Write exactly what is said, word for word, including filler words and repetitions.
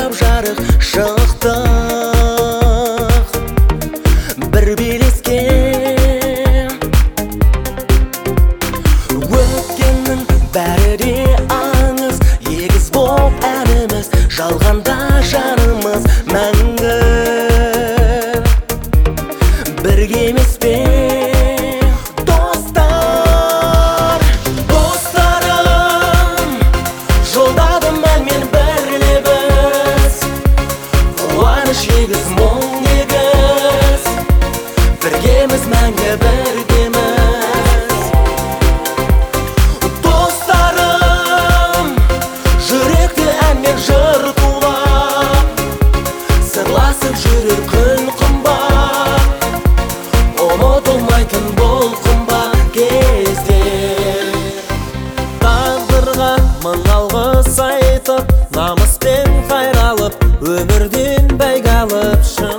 жап жарық шықтық бір белеске. Өткеннің бәрі де аңыз, егіз боп әніміз, жалғанда жанымыз мәңгі бірге емес пе? Достар, достарым, жолдадым әлмен бір лебіз, қуаныш егіз, мұң егіз, біргеміз мәңгі біргеміз. Достарым, жүректі әнмен жыр тулап, сырласып жүрер күн қымбат, ұмытылмайтын бұл қымбат кездер. Тағдырға мың алғыс айтып, намыспен қайралып, өмірден бәйге алып шын